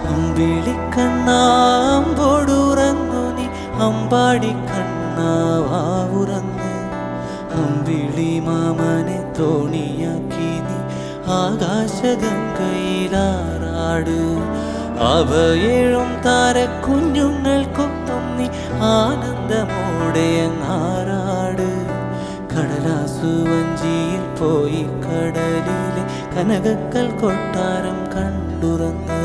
അമ്പിളിക്കണ്ണാമ്പോടുറങ്ങു നീ അമ്പാടിക്കണ്ണാവുറങ്ങ് അമ്പിളി മാമനെ തോണിയാക്കി നീ ആകാശഗംഗയിലാറാട് അവയേഴും താരക്കുഞ്ഞുങ്ങൾക്കൊപ്പം നീ ആനന്ദമോടെ അങ്ങാറാട് കടലാസു വഞ്ചിയിൽ പോയി കടലിലെ കനകക്കൽ കൊട്ടാരം കണ്ടുറങ്ങ്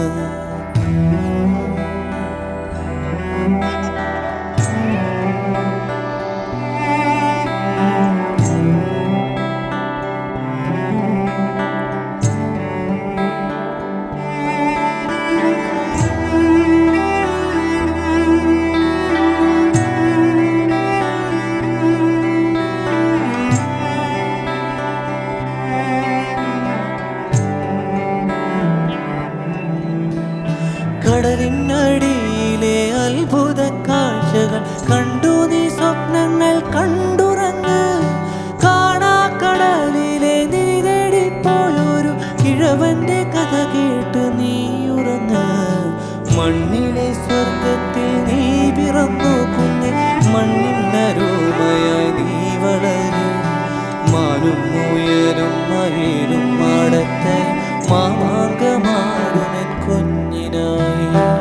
കടലിനടിയിലെ അത്ഭുത കാഴ്ചകൾ കണ്ടു നീ സ്വപ്നങ്ങൾ കണ്ടുറങ്ങ് കാണാക്കടലിലെ നീ തേടിപ്പോയൊരു കിഴവന്റെ കഥ കേട്ട് നീ ഉറങ്ങ് മണ്ണിലെ സ്വർഗത്തിൽ നീ പിറന്നു കുഞ്ഞ് മണ്ണിനരോമയായി നീ വളര് മാനും മുയലും മയിലും മാടത്തെ മാമാർഗമാടുമെൻ കുഞ്ഞിനായി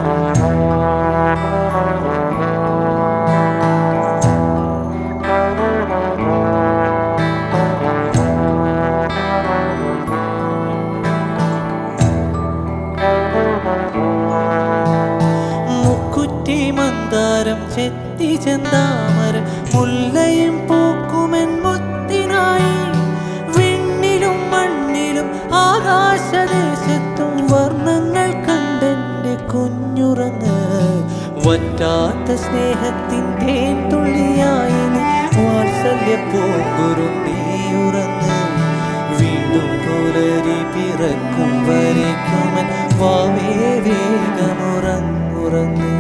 മുക്കുറ്റി മന്ദാരം ചെത്തി ചെന്താമര മുല്ലയും പൂക്കുമെൻ മുത്തിനായി വിണ്ണിലും മണ്ണിലും ആകാശദേശത്തും വർണ്ണങ്ങൾ കണ്ടെന്റെ കുഞ്ഞുറങ്ങ് വറ്റാത്ത സ്നേഹത്തിൻ തേൻ തുള്ളിയായി നീ വാത്സല്യപ്പൂങ്കുരു നീ ഉറങ്ങ് വീണ്ടും പുലരി പിറക്കും വരയ്ക്കുമൻ വാവേ വേഗമുറങ്ങുറങ്ങ്